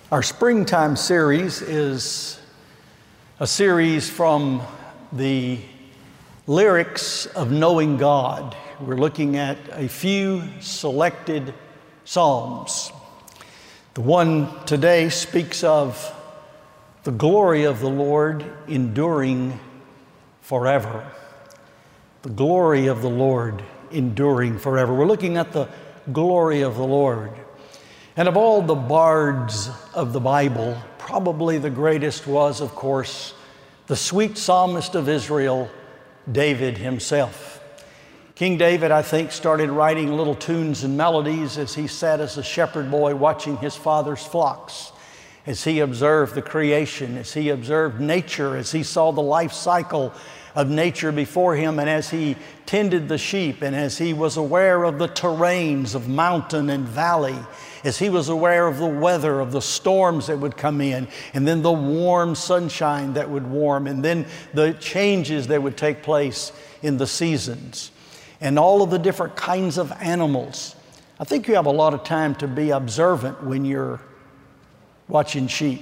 Our springtime series is a series from the lyrics of Knowing God. We're looking at a few selected psalms. The one today speaks of the glory of the Lord enduring forever. The glory of the Lord enduring forever. We're looking at the glory of the Lord. And of all the bards of the Bible, probably the greatest was, of course, the sweet psalmist of Israel, David himself. King David, I think, started writing little tunes and melodies as he sat as a shepherd boy watching his father's flocks, as he observed the creation, as he observed nature, as he saw the life cycle of nature before him, and as he tended the sheep, and as he was aware of the terrains of mountain and valley, as he was aware of the weather, of the storms that would come in, and then the warm sunshine that would warm, and then the changes that would take place in the seasons, and all of the different kinds of animals. I think you have a lot of time to be observant when you're watching sheep.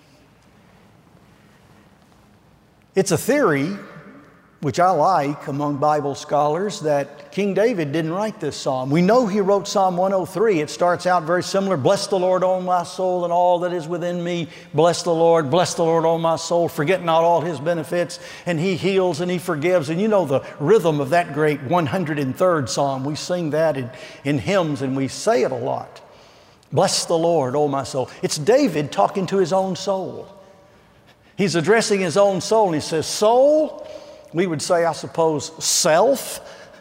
It's a theory, which I like among Bible scholars, that King David didn't write this psalm. We know he wrote Psalm 103. It starts out very similar. Bless the Lord, O my soul, and all that is within me. Bless the Lord, O my soul. Forget not all his benefits. And he heals and he forgives. And you know the rhythm of that great 103rd psalm. We sing that in hymns and we say it a lot. Bless the Lord, O my soul. It's David talking to his own soul. He's addressing his own soul and he says, soul, we would say, I suppose, self.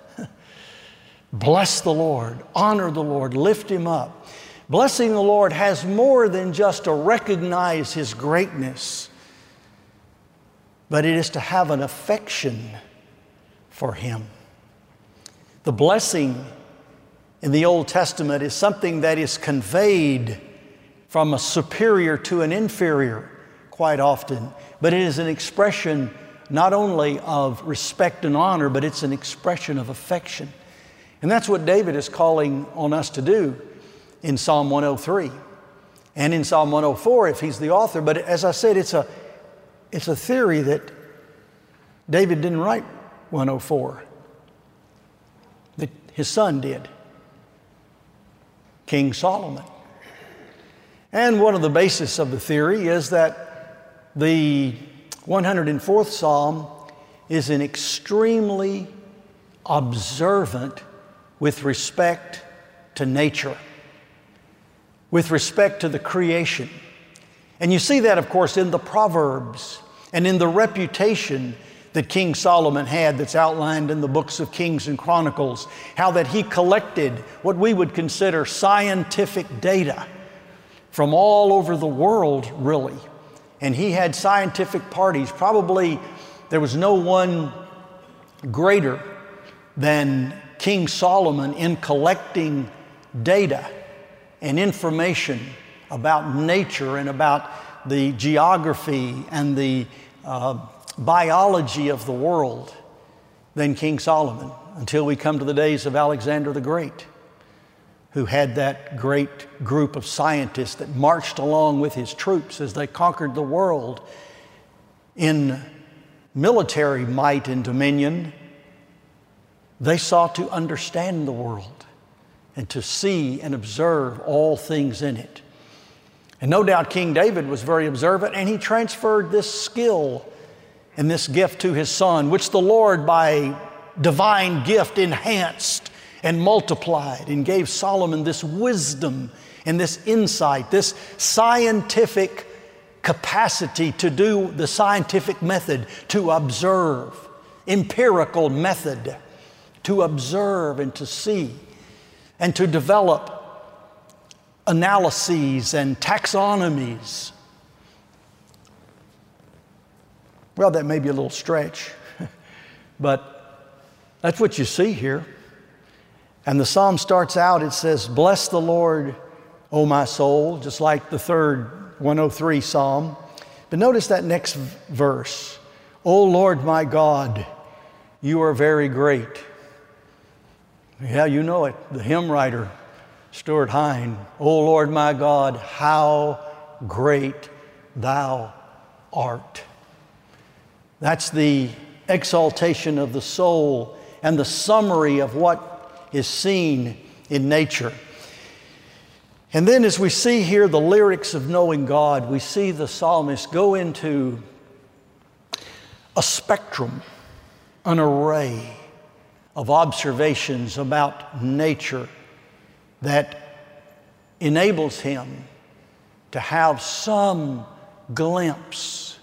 Bless the Lord, honor the Lord, lift him up. Blessing the Lord has more than just to recognize his greatness, but it is to have an affection for him. The blessing in the Old Testament is something that is conveyed from a superior to an inferior quite often, but it is an expression not only of respect and honor, but it's an expression of affection. And that's what David is calling on us to do in Psalm 103 and in Psalm 104 if he's the author. But as I said, it's a theory that David didn't write 104, that his son did, King Solomon. And one of the basis of the theory is that the 104th Psalm is an extremely observant with respect to nature, with respect to the creation. And you see that, of course, in the Proverbs and in the reputation that King Solomon had that's outlined in the books of Kings and Chronicles, how that he collected what we would consider scientific data from all over the world, really. And he had scientific parties. Probably there was no one greater than King Solomon in collecting data and information about nature and about the geography and the biology of the world than King Solomon, until we come to the days of Alexander the Great, who had that great group of scientists that marched along with his troops as they conquered the world in military might and dominion. They sought to understand the world and to see and observe all things in it. And no doubt King David was very observant, and he transferred this skill and this gift to his son, which the Lord by divine gift enhanced and multiplied and gave Solomon this wisdom and this insight, this scientific capacity to do the scientific method, to observe, empirical method, to observe and to see, and to develop analyses and taxonomies. Well, that may be a little stretch, but that's what you see here. And the psalm starts out, it says, bless the Lord, O my soul, just like the third 103 psalm. But notice that next verse, O Lord my God, you are very great. Yeah, you know it. The hymn writer, Stuart Hine, O Lord my God, how great thou art. That's the exaltation of the soul and the summary of what is seen in nature. And then as we see here the lyrics of knowing God, we see the psalmist go into a spectrum, an array of observations about nature that enables him to have some glimpse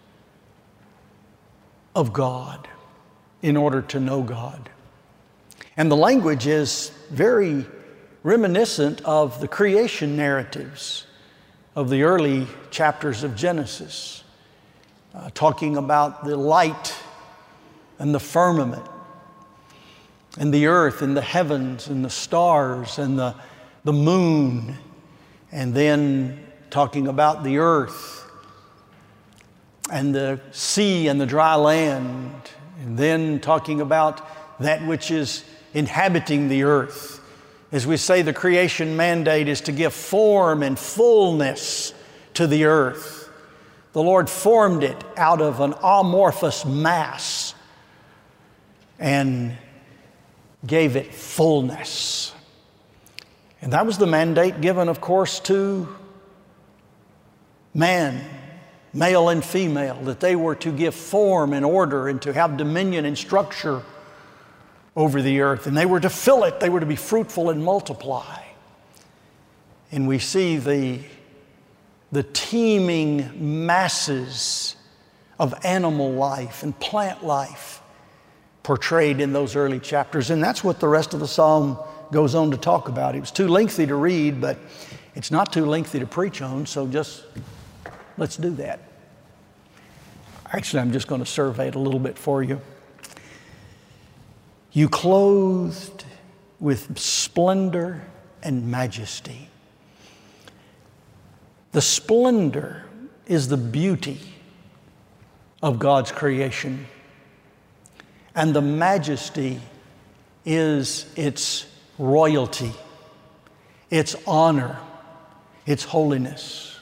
of God in order to know God. And the language is very reminiscent of the creation narratives of the early chapters of Genesis, talking about the light and the firmament and the earth and the heavens and the stars and the moon, and then talking about the earth and the sea and the dry land, and then talking about that which is inhabiting the earth. As we say, the creation mandate is to give form and fullness to the earth. The Lord formed it out of an amorphous mass and gave it fullness. And that was the mandate given, of course, to man, male and female, that they were to give form and order and to have dominion and structure over the earth. And they were to fill it. They were to be fruitful and multiply. And we see the teeming masses of animal life and plant life portrayed in those early chapters. And that's what the rest of the psalm goes on to talk about. It was too lengthy to read, but it's not too lengthy to preach on, so just let's do that. Actually, I'm just going to survey it a little bit for you. You clothed with splendor and majesty. The splendor is the beauty of God's creation, and the majesty is its royalty, its honor, its holiness.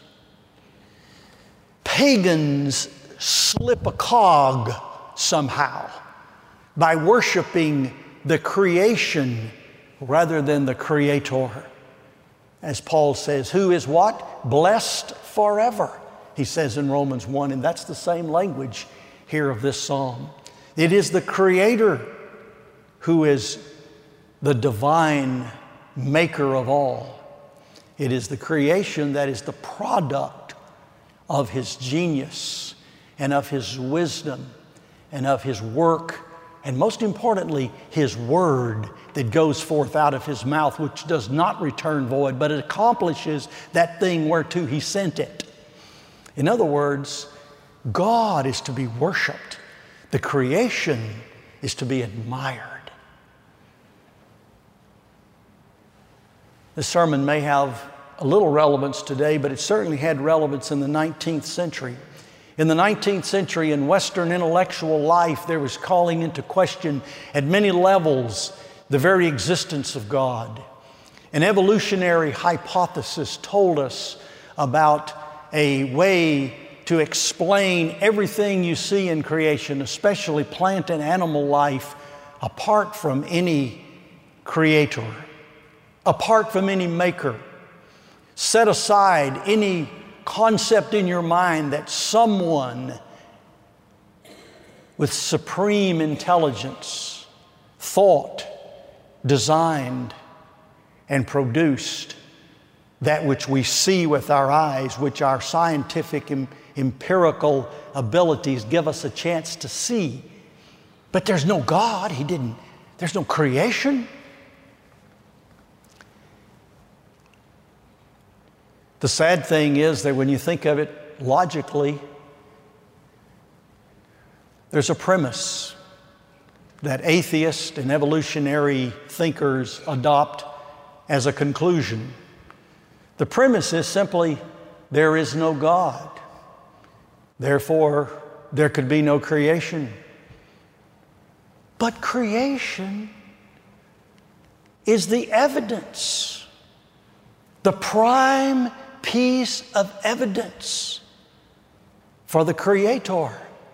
Pagans slip a cog somehow by worshiping the creation rather than the Creator. As Paul says, who is what? Blessed forever, he says in Romans 1, and that's the same language here of this psalm. It is the Creator who is the divine maker of all. It is the creation that is the product of His genius and of His wisdom and of His work, and most importantly, His word that goes forth out of His mouth, which does not return void, but it accomplishes that thing whereto He sent it. In other words, God is to be worshiped. The creation is to be admired. This sermon may have a little relevance today, but it certainly had relevance in the 19th century. In the 19th century, in Western intellectual life, there was calling into question at many levels the very existence of God. An evolutionary hypothesis told us about a way to explain everything you see in creation, especially plant and animal life, apart from any creator, apart from any maker. Set aside any concept in your mind that someone with supreme intelligence thought, designed, and produced that which we see with our eyes, which our scientific and empirical abilities give us a chance to see. But there's no God. There's no creation. The sad thing is that when you think of it logically, there's a premise that atheist and evolutionary thinkers adopt as a conclusion. The premise is simply, there is no God. Therefore, there could be no creation. But creation is the evidence, the prime piece of evidence for the Creator.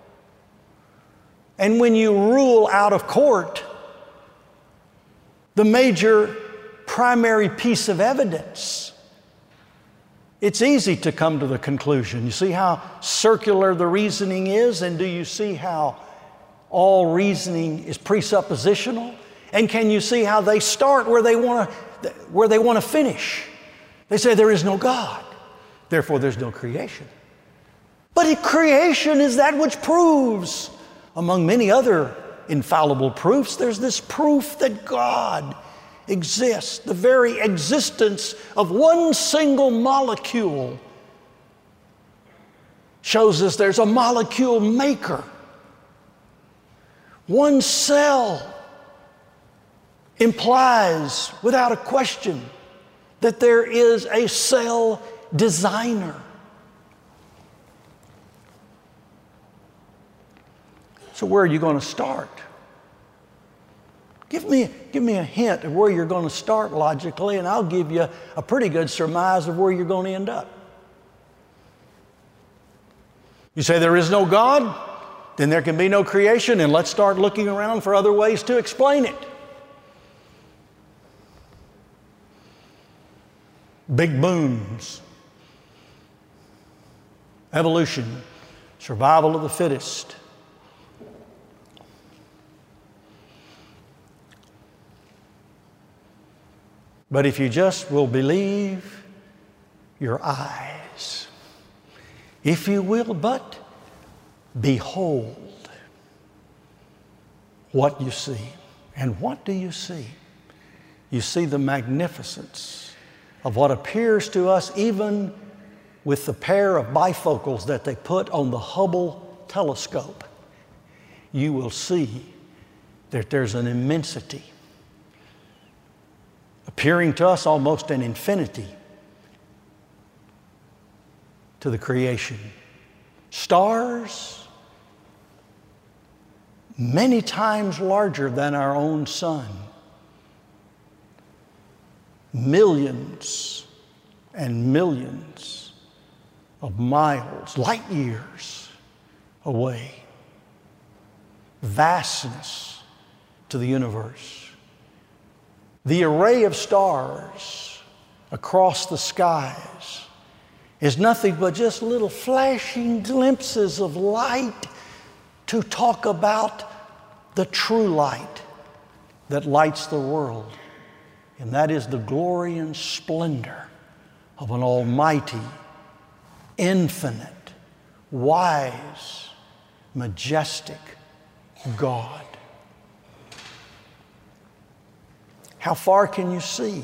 And when you rule out of court the major primary piece of evidence, it's easy to come to the conclusion. You see how circular the reasoning is? And do you see how all reasoning is presuppositional? And can you see how they start where they want to finish? They say there is no God, therefore there's no creation. But creation is that which proves, among many other infallible proofs, there's this proof that God exists. The very existence of one single molecule shows us there's a molecule maker. One cell implies, without a question, that there is a cell designer. So where are you going to start? Give me a hint of where you're going to start logically, and I'll give you a pretty good surmise of where you're going to end up. You say there is no God, then there can be no creation, and let's start looking around for other ways to explain it. Big booms, evolution, survival of the fittest. But if you just will believe your eyes, if you will but behold what you see. And what do you see? You see the magnificence of what appears to us, even with the pair of bifocals that they put on the Hubble telescope. You will see that there's an immensity, appearing to us almost an infinity, to the creation. Stars many times larger than our own sun. Millions and millions of miles, light years away. Vastness to the universe. The array of stars across the skies is nothing but just little flashing glimpses of light to talk about the true light that lights the world. And that is the glory and splendor of an almighty, infinite, wise, majestic God. How far can you see?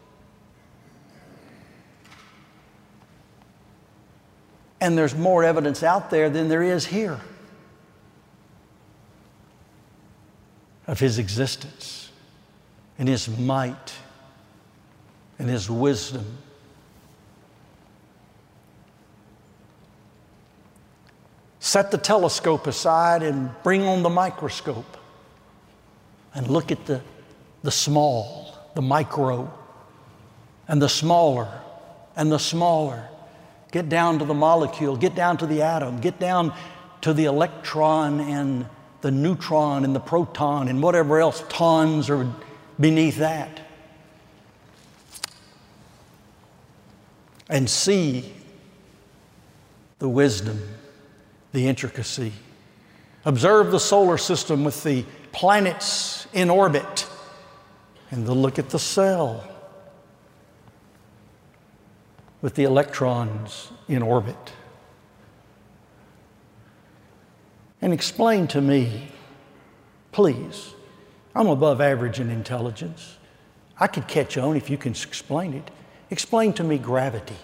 And there's more evidence out there than there is here of His existence and His might and His wisdom. Set the telescope aside and bring on the microscope and look at the small, the micro, and the smaller, and the smaller. Get down to the molecule, get down to the atom, get down to the electron and the neutron and the proton and whatever else tons are beneath that. And see the wisdom, the intricacy. Observe the solar system with the planets in orbit, and look at the cell with the electrons in orbit. And explain to me, please, I'm above average in intelligence. I could catch on if you can explain it. Explain to me gravity.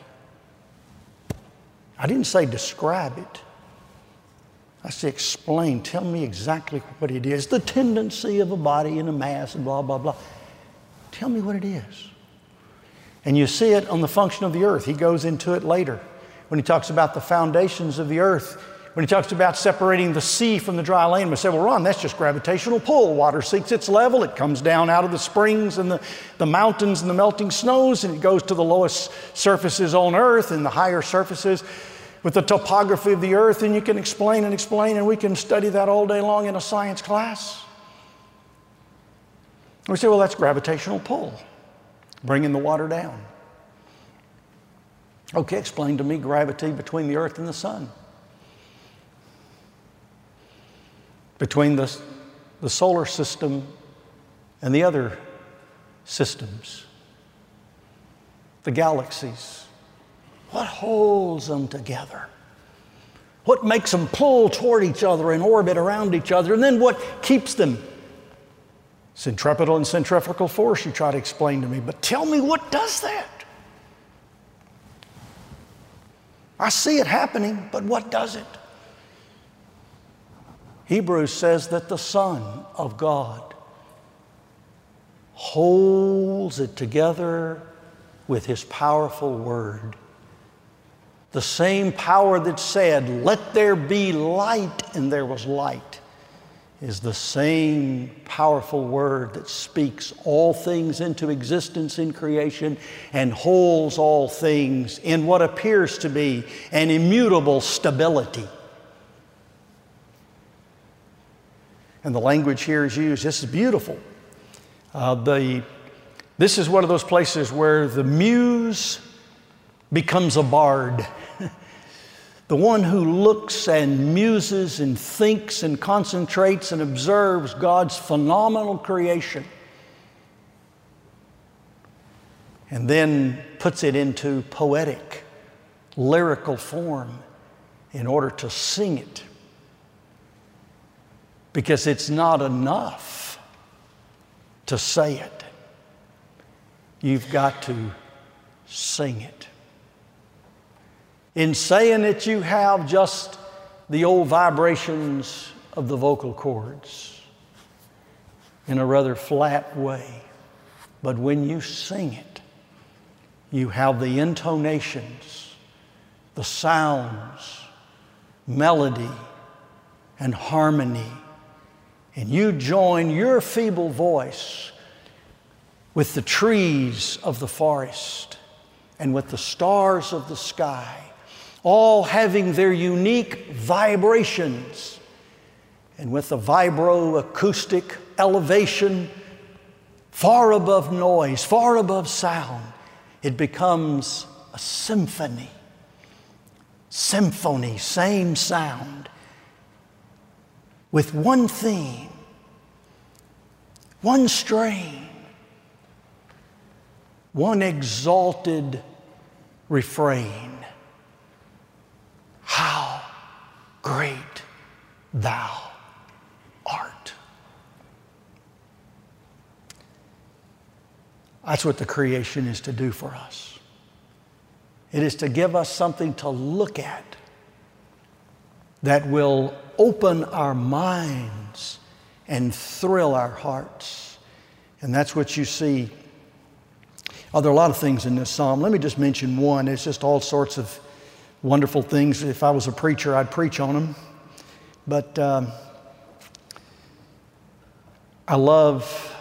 I didn't say describe it. I said explain, tell me exactly what it is. The tendency of a body and a mass and blah, blah, blah. Tell me what it is. And you see it on the function of the earth. He goes into it later when he talks about the foundations of the earth. when he talks about separating the sea from the dry land. We say, well, Ron, that's just gravitational pull. Water seeks its level. It comes down out of the springs and the mountains and the melting snows, and it goes to the lowest surfaces on earth and the higher surfaces with the topography of the earth. And you can explain, and we can study that all day long in a science class. We say, well, that's gravitational pull, bringing the water down. Okay, explain to me gravity between the earth and the sun. Between the solar system and the other systems, the galaxies. What holds them together? What makes them pull toward each other and orbit around each other? And then what keeps them? Centripetal and centrifugal force, you try to explain to me. But tell me, what does that? I see it happening, but what does it? Hebrews says that the Son of God holds it together with His powerful word. The same power that said, "Let there be light," and there was light, is the same powerful word that speaks all things into existence in creation and holds all things in what appears to be an immutable stability. And the language here is used. This is beautiful. This is one of those places where the muse becomes a bard. The one who looks and muses and thinks and concentrates and observes God's phenomenal creation and then puts it into poetic, lyrical form in order to sing it. Because it's not enough to say it. You've got to sing it. In saying it, you have just the old vibrations of the vocal cords in a rather flat way. But when you sing it, you have the intonations, the sounds, melody, and harmony. And you join your feeble voice with the trees of the forest and with the stars of the sky, all having their unique vibrations. And with the vibroacoustic elevation far above noise, far above sound, it becomes a symphony. Symphony, same sound, with one theme, one strain, one exalted refrain. How great thou art. That's what the creation is to do for us. It is to give us something to look at that will open our minds and thrill our hearts. And that's what you see. Oh, there are a lot of things in this psalm. Let me just mention one. It's just all sorts of wonderful things. If I was a preacher, I'd preach on them. But I love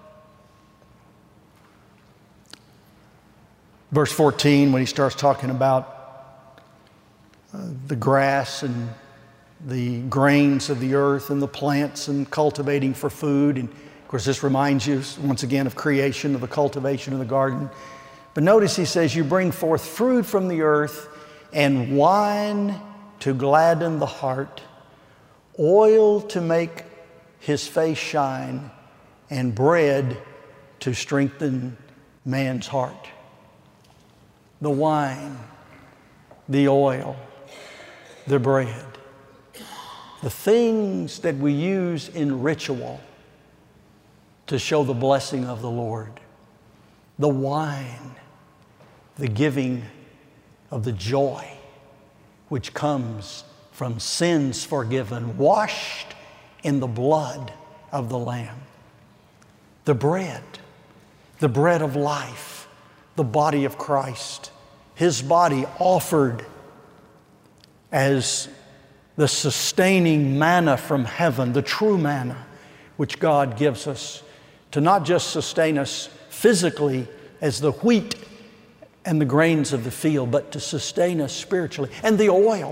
verse 14 when he starts talking about the grass and the grains of the earth and the plants and cultivating for food. And of course, this reminds you once again of creation, of the cultivation of the garden. But notice he says, you bring forth fruit from the earth and wine to gladden the heart, oil to make his face shine, and bread to strengthen man's heart. The wine, the oil, the bread. The things that we use in ritual to show the blessing of the Lord. The wine, the giving of the joy which comes from sins forgiven, washed in the blood of the Lamb. The bread of life, the body of Christ, His body offered as the sustaining manna from heaven, the true manna, which God gives us to not just sustain us physically as the wheat and the grains of the field, but to sustain us spiritually. And the oil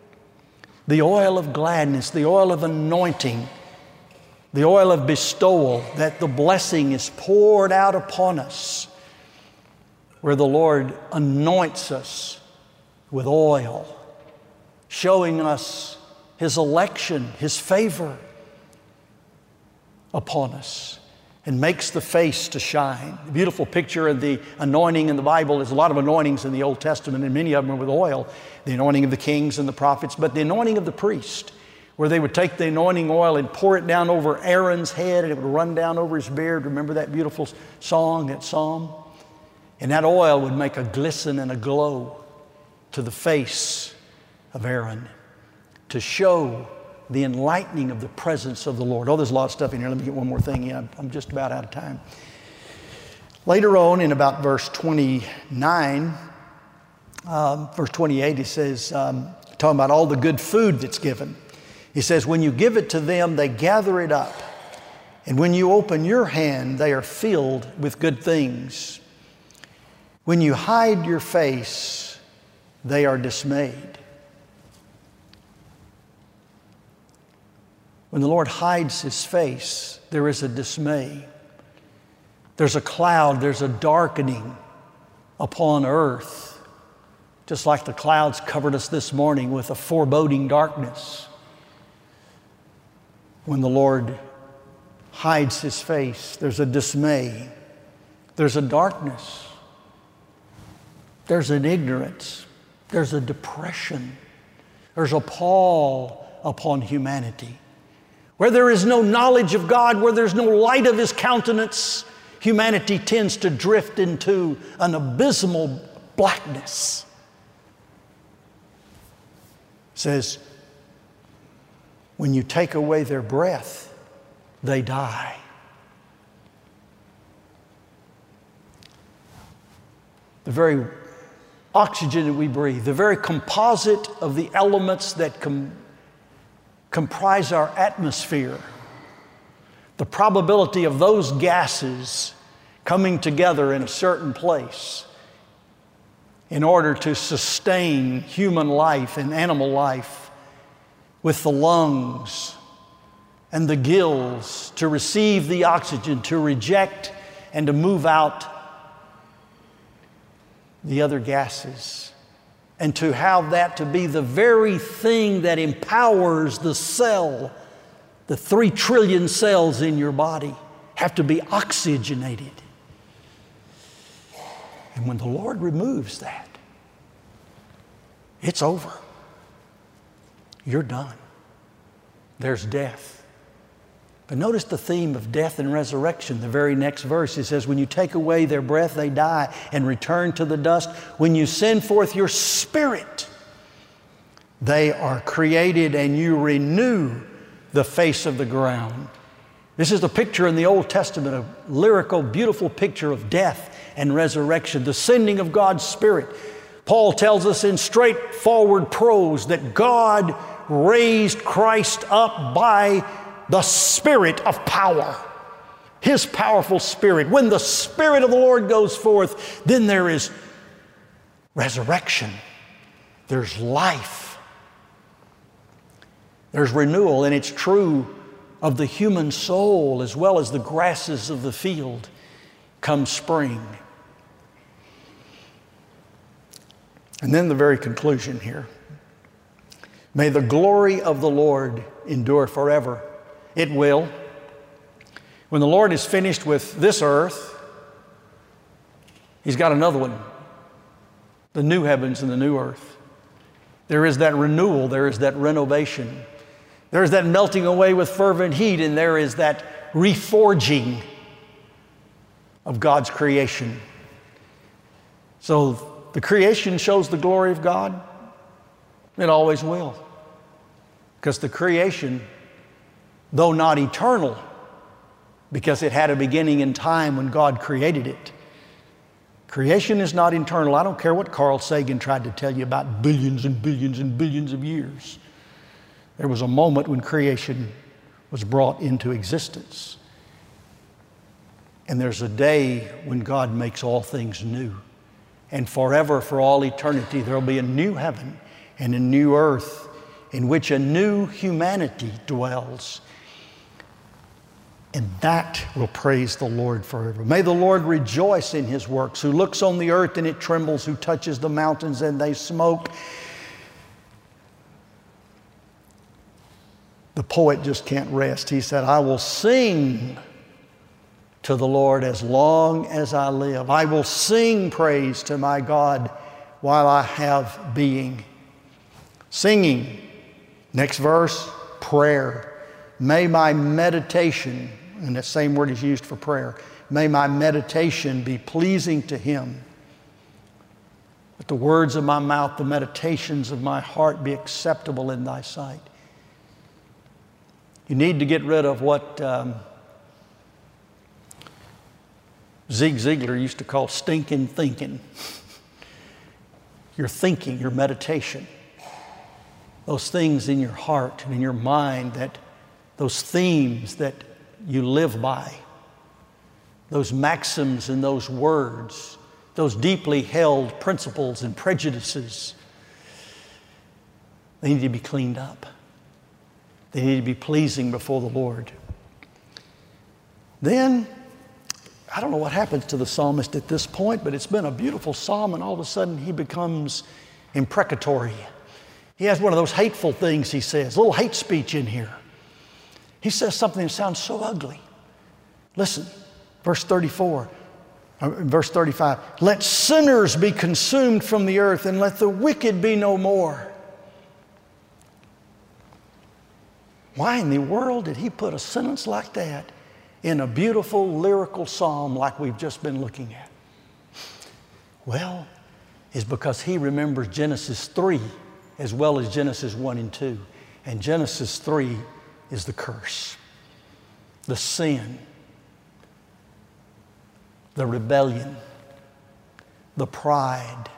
of gladness, the oil of anointing, the oil of bestowal, that the blessing is poured out upon us, where the Lord anoints us with oil, showing us His election, His favor upon us, and makes the face to shine. The beautiful picture of the anointing in the Bible is a lot of anointings in the Old Testament, and many of them are with oil. The anointing of the kings and the prophets, but the anointing of the priest, where they would take the anointing oil and pour it down over Aaron's head, and it would run down over his beard. Remember that beautiful song, that psalm? And that oil would make a glisten and a glow to the face of Aaron to show the enlightening of the presence of the Lord. Oh, there's a lot of stuff in here. Let me get one more thing in. I'm just about out of time. Later on in about verse 29, verse 28, he says, talking about all the good food that's given. He says, when you give it to them, they gather it up. And when you open your hand, they are filled with good things. When you hide your face, they are dismayed. When the Lord hides His face, there is a dismay. There's a cloud, there's a darkening upon earth, just like the clouds covered us this morning with a foreboding darkness. When the Lord hides His face, there's a dismay. There's a darkness. There's an ignorance. There's a depression. There's a pall upon humanity. Where there is no knowledge of God, where there's no light of His countenance, humanity tends to drift into an abysmal blackness. It says, when you take away their breath, they die. The very oxygen that we breathe, the very composite of the elements that comprise our atmosphere, the probability of those gases coming together in a certain place in order to sustain human life and animal life, with the lungs and the gills to receive the oxygen, to reject and to move out the other gases, and to have that to be the very thing that empowers the cell. The 3 trillion cells in your body have to be oxygenated. And when the Lord removes that, it's over. You're done. There's death. But notice the theme of death and resurrection. The very next verse, it says, when you take away their breath, they die and return to the dust. When you send forth your Spirit, they are created and you renew the face of the ground. This is a picture in the Old Testament, a lyrical, beautiful picture of death and resurrection, the sending of God's Spirit. Paul tells us in straightforward prose that God raised Christ up by the Spirit of power, His powerful Spirit. When the Spirit of the Lord goes forth, then there is resurrection. There's life. There's renewal, and it's true of the human soul as well as the grasses of the field come spring. And then the very conclusion here. May the glory of the Lord endure forever. It will. When the Lord is finished with this earth, He's got another one. The new heavens and the new earth. There is that renewal. There is that renovation. There is that melting away with fervent heat, and there is that reforging of God's creation. So the creation shows the glory of God. It always will. Because the creation, though not eternal, because it had a beginning in time when God created it, creation is not eternal. I don't care what Carl Sagan tried to tell you about billions and billions and billions of years. There was a moment when creation was brought into existence. And there's a day when God makes all things new. And forever, for all eternity, there will be a new heaven and a new earth in which a new humanity dwells. And that will praise the Lord forever. May the Lord rejoice in His works, who looks on the earth and it trembles, who touches the mountains and they smoke. The poet just can't rest. He said, I will sing to the Lord as long as I live. I will sing praise to my God while I have being. Singing. Next verse, prayer. May my meditation, and that same word is used for prayer, may my meditation be pleasing to Him. Let the words of my mouth, the meditations of my heart be acceptable in Thy sight. You need to get rid of what Zig Ziglar used to call stinking thinking. Your thinking, your meditation, those things in your heart and in your mind, those themes that you live by, those maxims and those words, those deeply held principles and prejudices, they need to be cleaned up. They need to be pleasing before the Lord. Then, I don't know what happens to the psalmist at this point, but it's been a beautiful psalm, and all of a sudden he becomes imprecatory. He has one of those hateful things he says, a little hate speech in here. He says something that sounds so ugly. Listen, verse 35. Let sinners be consumed from the earth, and let the wicked be no more. Why in the world did he put a sentence like that in a beautiful lyrical psalm like we've just been looking at? Well, it's because he remembers Genesis 3 as well as Genesis 1 and 2. And Genesis 3 is the curse, the sin, the rebellion, the pride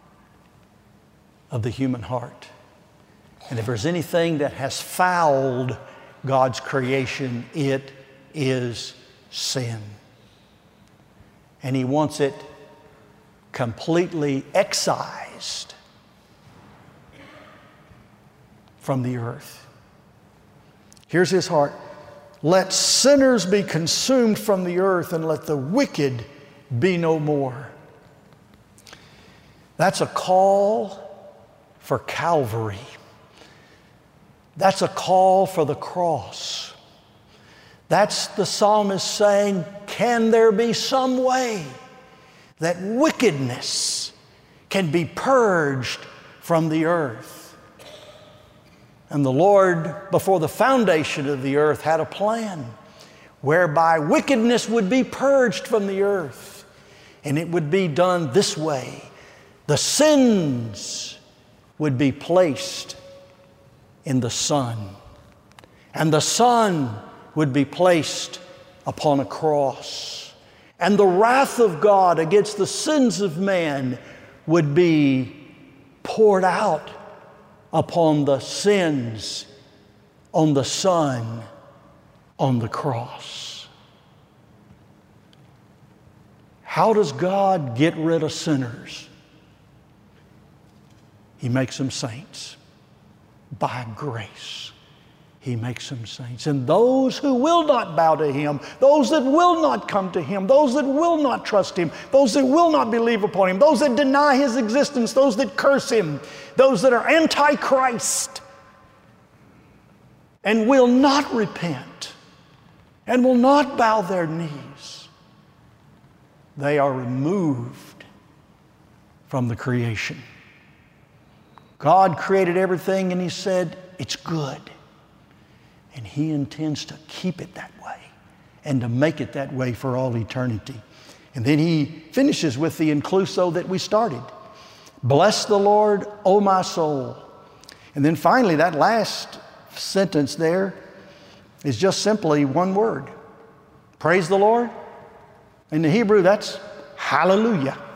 of the human heart. And if there's anything that has fouled God's creation, it is sin. And He wants it completely excised from the earth. Here's His heart. Let sinners be consumed from the earth, and let the wicked be no more. That's a call for Calvary. That's a call for the cross. That's the psalmist saying, can there be some way that wickedness can be purged from the earth? And the Lord, before the foundation of the earth, had a plan whereby wickedness would be purged from the earth. And it would be done this way. The sins would be placed in the Son, and the Son would be placed upon a cross, and the wrath of God against the sins of man would be poured out upon the sins on the Son on the cross. How does God get rid of sinners? He makes them saints. By grace, He makes them saints. And those who will not bow to Him, those that will not come to Him, those that will not trust Him, those that will not believe upon Him, those that deny His existence, those that curse Him, those that are anti-Christ and will not repent and will not bow their knees, they are removed from the creation. God created everything and He said, it's good. And He intends to keep it that way and to make it that way for all eternity. And then He finishes with the incluso that we started. Bless the Lord, O my soul. And then finally, that last sentence there is just simply one word. Praise the Lord. In the Hebrew, that's hallelujah.